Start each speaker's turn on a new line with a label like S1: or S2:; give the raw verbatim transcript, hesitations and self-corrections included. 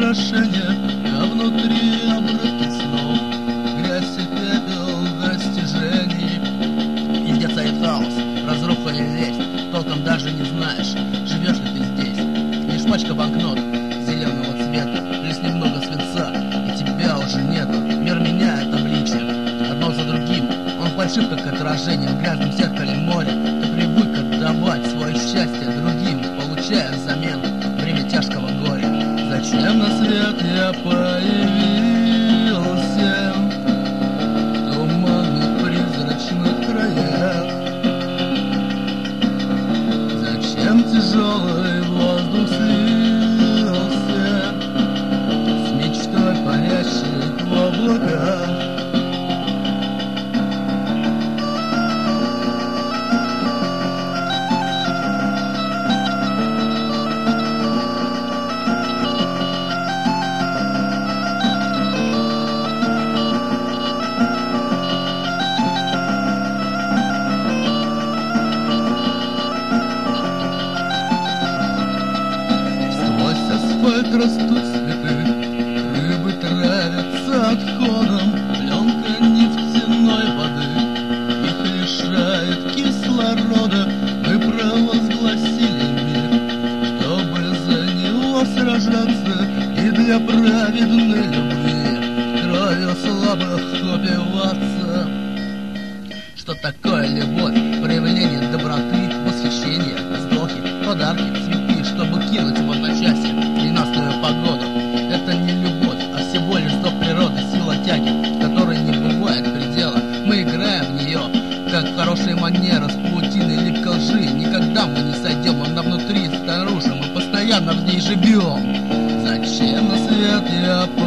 S1: украшения, а внутри обрывки снов, грязь и пепел достижений. Везде царит хаос, разруха и весть, толком даже не знаешь, живешь ли ты здесь. Лишь пачка банкнот зеленого цвета, лишь немного свинца, и тебя уже нету. Мир меняет обличие, одно за другим. Он фальшив, как отражение в грязном зеркале моря. Ты привык отдавать свое счастье другим, получая взамен время тяжкого горя. Зачем на свет я появился в туманных призрачных краях? Зачем тяжелый воздух слился с мечтой парящей в облаках? Растут цветы, рыбы травятся отходом, пленка нефтяной воды их лишает кислорода. Мы провозгласили мир, чтобы за него сражаться, и для праведной любви кровью слабых убиваться. Что такое любовь? Проявление доброты, восхищение, вздохи, подарки, цветы, чтобы кинуть в одночасье ненастную погоду. Это не любовь, а всего лишь зов природы, сила тяги, которой не бывает предела. Мы играем в нее, как хорошая манера, с паутиной липкой лжи. Никогда мы не сойдем, она внутри, снаружи, мы постоянно в ней живем. Зачем на свет я